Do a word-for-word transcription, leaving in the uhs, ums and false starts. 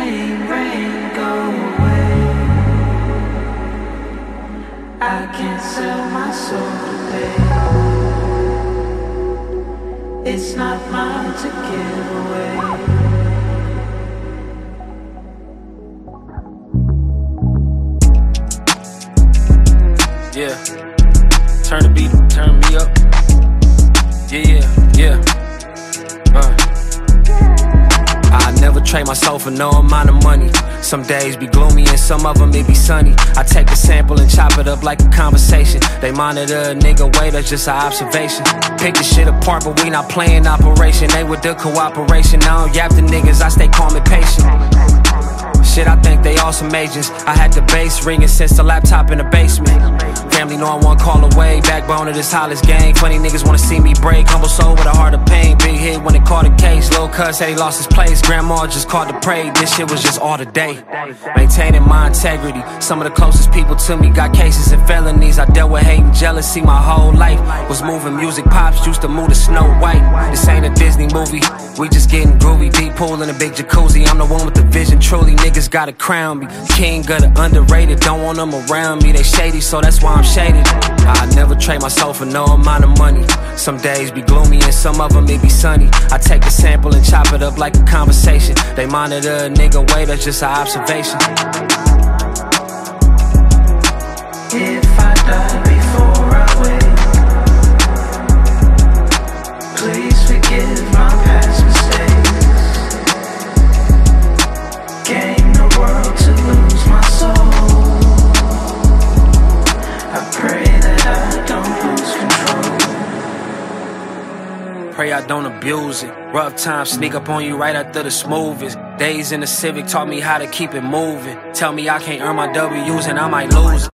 rain, rain, go away. I can't sell my soul today. It's not mine to give away. Yeah, turn the beat, turn me up. Yeah, yeah, yeah. Uh. I never trade my soul for no amount of money. Some days be gloomy and some of them may be sunny. I take a sample and chop it up like a conversation. They monitor a nigga way, that's just an observation. Pick the shit apart, but we not playing operation. They with the cooperation. I don't yap the niggas, I stay calm and patient. Shit, I think they all some agents. I had the bass ringing since the laptop in the basement. Family know I'm one call away. Backbone of this Hollis gang. Funny niggas wanna see me break. Humble soul with a heart of pain. Big hit when they caught a case. Lil' cuz said he lost his place. Grandma just called to pray. This shit was just all today. Maintaining my integrity. Some of the closest people to me got cases and felonies. I dealt with hate and jealousy my whole life. Was moving music pops. Used to move to Snow White. This ain't a Disney movie. We just getting groovy. Deep pool in a big jacuzzi. I'm the one with the vision. Truly niggas gotta crown me. King of the underrated. Don't want them around me. They shady, so that's why I'm shaded. I never trade my soul for no amount of money. Some days be gloomy and some of them may be sunny. I take a sample and chop it up like a conversation. They monitor a nigga way, that's just an observation. If I die before I wake, please forgive my past mistakes. Gain the world to lose my soul. I pray that I don't lose control. Pray I don't abuse it. Rough times sneak up on you right after the smoothest. Days in the Civic taught me how to keep it moving. Tell me I can't earn my W's and I might lose.